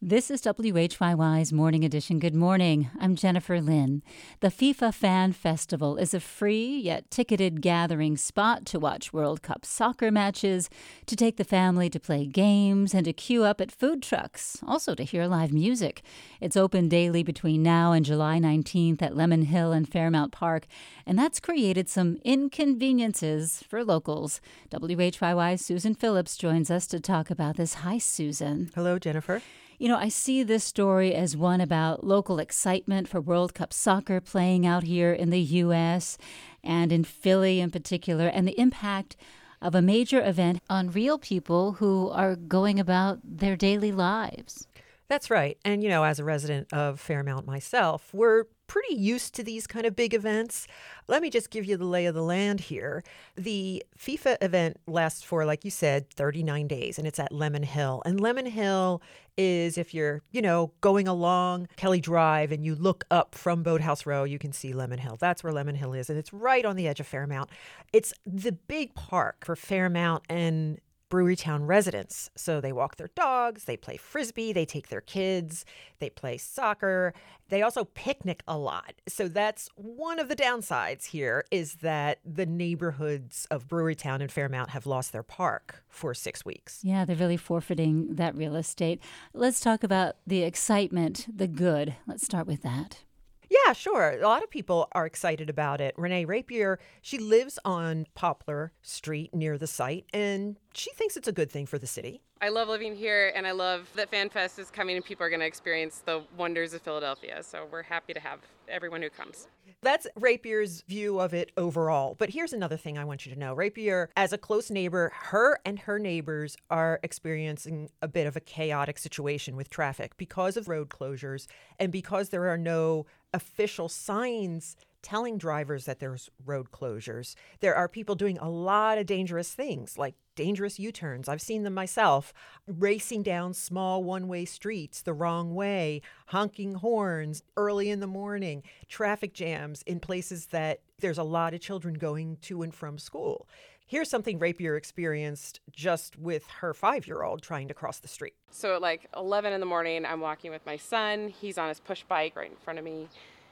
This is WHYY's Morning Edition. Good morning. I'm Jennifer Lynn. The FIFA Fan Festival is a free yet ticketed gathering spot to watch World Cup soccer matches, to take the family to play games, and to queue up at food trucks, also to hear live music. It's open daily between now and July 19th at Lemon Hill and Fairmount Park, and that's created some inconveniences for locals. WHYY's Susan Phillips joins us to talk about this. Hi, Susan. Hello, Jennifer. You know, I see this story as one about local excitement for World Cup soccer playing out here in the U.S. and in Philly in particular, and the impact of a major event on real people who are going about their daily lives. That's right. And, you know, as a resident of Fairmount myself, we're pretty used to these kind of big events. Let me just give you the lay of the land here. The FIFA event lasts for, like you said, 39 days, and it's at Lemon Hill. And Lemon Hill is, if you're, going along Kelly Drive and you look up from Boathouse Row, you can see Lemon Hill. That's where Lemon Hill is, and it's right on the edge of Fairmount. It's the big park for Fairmount and Brewerytown residents. So they walk their dogs, they play frisbee, they take their kids, they play soccer. They also picnic a lot. So that's one of the downsides here, is that the neighborhoods of Brewerytown and Fairmount have lost their park for 6 weeks. Yeah, they're really forfeiting that real estate. Let's talk about the excitement, the good. Let's start with that. Yeah, sure. A lot of people are excited about it. Renee Rapier, she lives on Poplar Street near the site, and she thinks it's a good thing for the city. I love living here, and I love that FanFest is coming and people are going to experience the wonders of Philadelphia. So we're happy to have everyone who comes. That's Rapier's view of it overall. But here's another thing I want you to know. Rapier, as a close neighbor, her and her neighbors are experiencing a bit of a chaotic situation with traffic because of road closures and because there are no official signs telling drivers that there's road closures. There are people doing a lot of dangerous things, like dangerous U-turns. I've seen them myself, racing down small one-way streets the wrong way, honking horns early in the morning, traffic jams in places that there's a lot of children going to and from school. Here's something Rapier experienced just with her 5-year-old trying to cross the street. So at like 11 in the morning, I'm walking with my son. He's on his push bike right in front of me.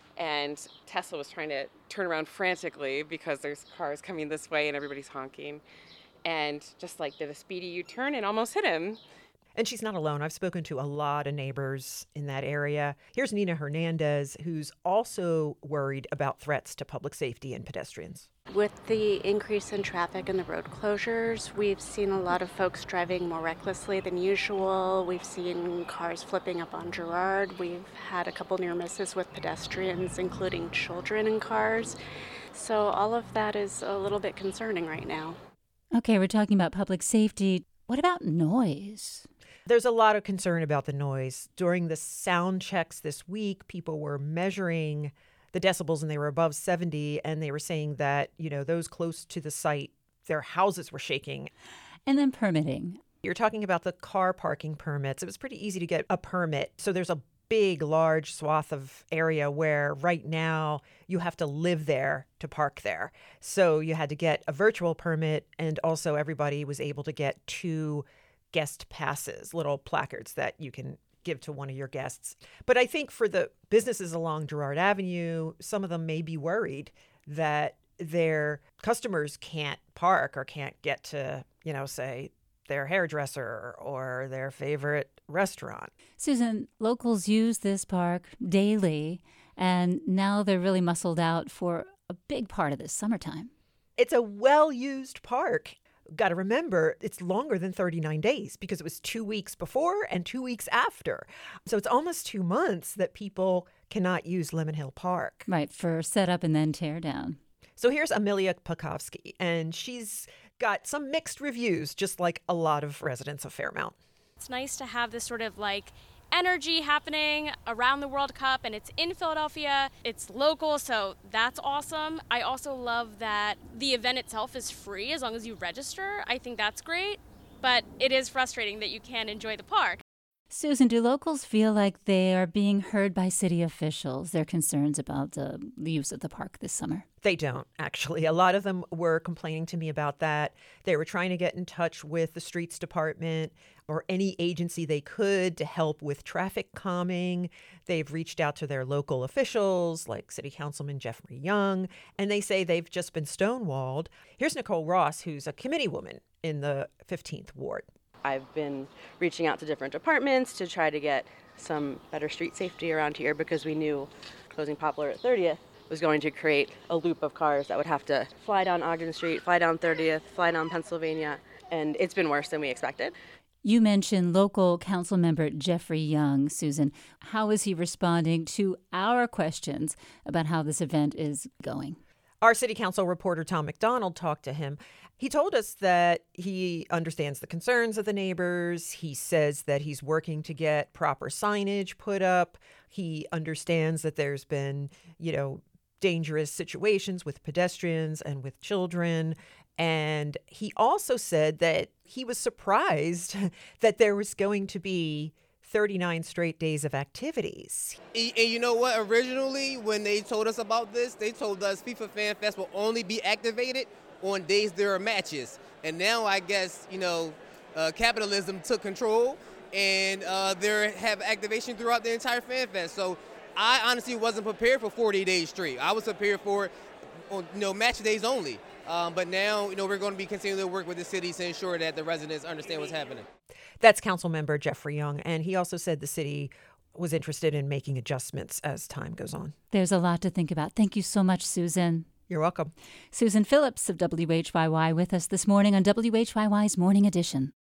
And Tesla was trying to turn around frantically because there's cars coming this way and everybody's honking. And just like did a speedy U-turn and almost hit him. And she's not alone. I've spoken to a lot of neighbors in that area. Here's Nina Hernandez, who's also worried about threats to public safety and pedestrians. With the increase in traffic and the road closures, we've seen a lot of folks driving more recklessly than usual. We've seen cars flipping up on Girard. We've had a couple near misses with pedestrians, including children in cars. So all of that is a little bit concerning right now. Okay, we're talking about public safety. What about noise? There's a lot of concern about the noise. During the sound checks this week, people were measuring the decibels and they were above 70, and they were saying that, those close to the site, their houses were shaking. And then permitting. You're talking about the car parking permits. It was pretty easy to get a permit. So there's a big, large swath of area where right now you have to live there to park there. So you had to get a virtual permit, and also everybody was able to get 2 guest passes, little placards that you can give to one of your guests. But I think for the businesses along Girard Avenue, some of them may be worried that their customers can't park or can't get to, say, their hairdresser or their favorite restaurant. Susan, locals use this park daily, and now they're really muscled out for a big part of this summertime. It's a well-used park. Got to remember, it's longer than 39 days because it was 2 weeks before and 2 weeks after. So it's almost 2 months that people cannot use Lemon Hill Park. Right, for setup and then tear down. So here's Amelia Pakowski, and she's got some mixed reviews, just like a lot of residents of Fairmount. It's nice to have this sort of energy happening around the World Cup, and it's in Philadelphia. It's local, so that's awesome. I also love that the event itself is free as long as you register. I think that's great, but it is frustrating that you can't enjoy the park. Susan, do locals feel like they are being heard by city officials, their concerns about the use of the park this summer? They don't, actually. A lot of them were complaining to me about that. They were trying to get in touch with the streets department or any agency they could to help with traffic calming. They've reached out to their local officials, like City Councilman Jeffrey Young, and they say they've just been stonewalled. Here's Nicole Ross, who's a committee woman in the 15th Ward. I've been reaching out to different departments to try to get some better street safety around here because we knew closing Poplar at 30th was going to create a loop of cars that would have to fly down Ogden Street, fly down 30th, fly down Pennsylvania, and it's been worse than we expected. You mentioned local council member Jeffrey Young, Susan. How is he responding to our questions about how this event is going? Our city council reporter Tom McDonald talked to him. He told us that he understands the concerns of the neighbors. He says that he's working to get proper signage put up. He understands that there's been, dangerous situations with pedestrians and with children. And he also said that he was surprised that there was going to be 39 straight days of activities. And you know what? Originally, when they told us about this, they told us FIFA Fan Fest will only be activated on days there are matches. And now I guess, capitalism took control and they have activation throughout the entire Fan Fest. So I honestly wasn't prepared for 40 days straight. I was prepared for, match days only. But now, we're going to be continuing to work with the city to ensure that the residents understand what's happening. That's council member Jeffrey Young. And he also said the city was interested in making adjustments as time goes on. There's a lot to think about. Thank you so much, Susan. You're welcome. Susan Phillips of WHYY with us this morning on WHYY's Morning Edition.